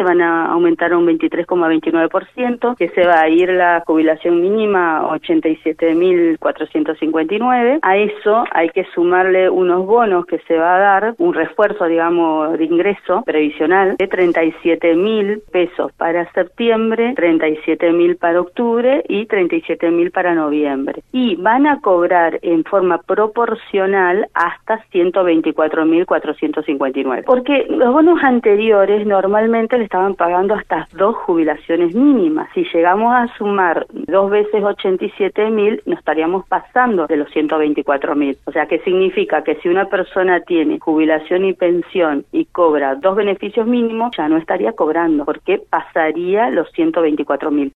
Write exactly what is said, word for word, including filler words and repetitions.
van a aumentar un veintitrés coma veintinueve por ciento, que se va a ir la jubilación mínima a ochenta y siete mil cuatrocientos cincuenta y nueve. A eso hay que sumarle unos bonos que se va a dar, un refuerzo, digamos, de ingreso previsional de treinta y siete mil pesos para septiembre, treinta y siete mil para octubre y treinta y siete mil para noviembre. Y van a cobrar en forma proporcional hasta ciento veinticuatro mil cuatrocientos cincuenta y nueve. Porque los bonos anteriores normalmente le estaban pagando hasta dos jubilaciones mínimas. Si llegamos a sumar dos veces ochenta y siete mil, nos estaríamos pasando de los ciento veinticuatro mil. O sea, que significa que si una persona tiene jubilación y pensión y cobra dos beneficios mínimos, ya no estaría cobrando, porque pasaría los ciento veinticuatro mil.